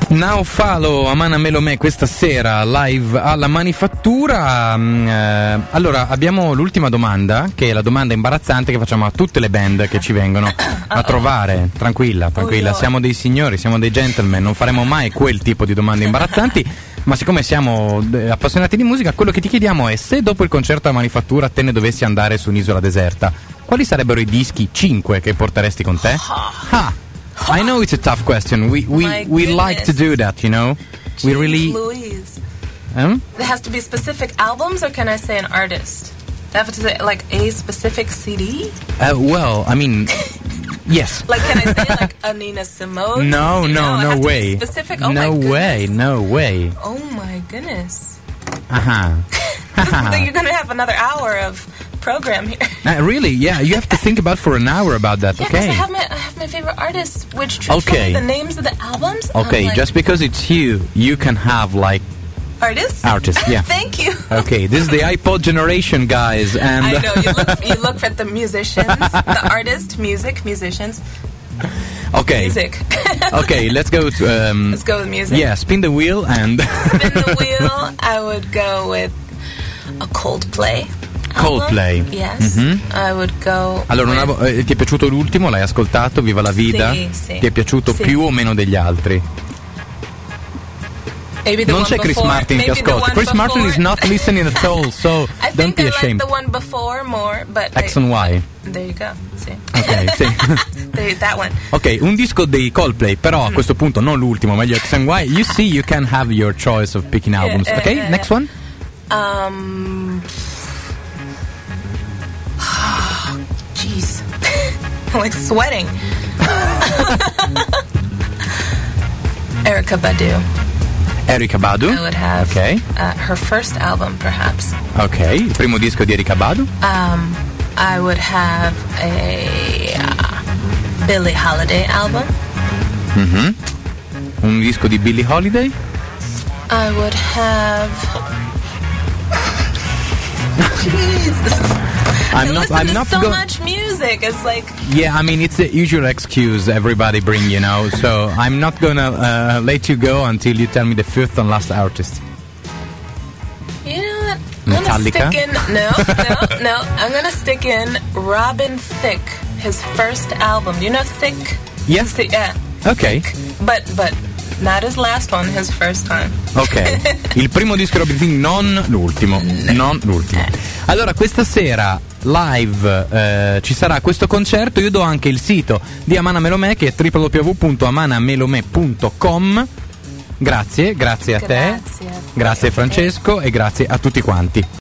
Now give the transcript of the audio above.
Now Falo, Amana Melomè questa sera live alla Manifattura. Allora abbiamo l'ultima domanda, che è la domanda imbarazzante che facciamo a tutte le band che ci vengono a trovare. Tranquilla, siamo dei signori, siamo dei gentleman, non faremo mai quel tipo di domande imbarazzanti. Ma siccome siamo appassionati di musica, quello che ti chiediamo è: se dopo il concerto alla Manifattura te ne dovessi andare su un'isola deserta, quali sarebbero i dischi 5 che porteresti con te? I know it's a tough question. We like to do that, you know. Jeez, we really. Louise. There has to be specific albums, or can I say an artist? I have to say like a specific CD. Well, I mean, yes. Like, can I say like a Nina Simone? No way. Specific. Oh no my way. Oh my goodness. Then you're gonna have another hour of program here. Really? Yeah, you have to think about for an hour about that. Yeah, Okay. I have my favorite artists, which tell me the names of the albums. Okay, like, just because it's you can have like artists. Yeah. Thank you. Okay, this is the iPod generation, guys, and I know you look for the musicians, the artists, musicians. Okay. Music. Okay, let's go. Let's go with music. Yeah, spin the wheel and. Spin the wheel. I would go with a Coldplay. Coldplay. Yes. I would go. Allora, ti è piaciuto l'ultimo? L'hai ascoltato? Viva la Vida? Sì. Ti è piaciuto più o meno degli altri? Non c'è Chris Martin che ascolta. Chris Martin is not listening at all, so don't be ashamed. I like the one before more, but X and Y. There you go. Sì. Ok, sì. That one. Ok, un disco dei Coldplay, però a questo punto non l'ultimo, meglio X and Y. You see, you can have your choice of picking albums. Okay, next one. Jeez. I'm like sweating. Erykah Badu. I would have her first album, perhaps. Ok, il primo disco di Erykah Badu. I would have a Billie Holiday album. Un disco di Billie Holiday. I would have. Jeez. I'm not so much music. It's like. Yeah, I mean, it's the usual excuse everybody bring, you know. So I'm not gonna let you go until you tell me the fifth and last artist. You know what? Metallica? No. I'm gonna stick in Robin Thicke, his first album. You know Thicke? Yes. Yeah. Okay. But not his last one, his first time. Ok, il primo disco Robin Thicke, non l'ultimo. Allora, questa sera live ci sarà questo concerto. Io do anche il sito di Amana Melomè, che è www.amanamelomè.com. Grazie a te, grazie a Francesco e grazie a tutti quanti.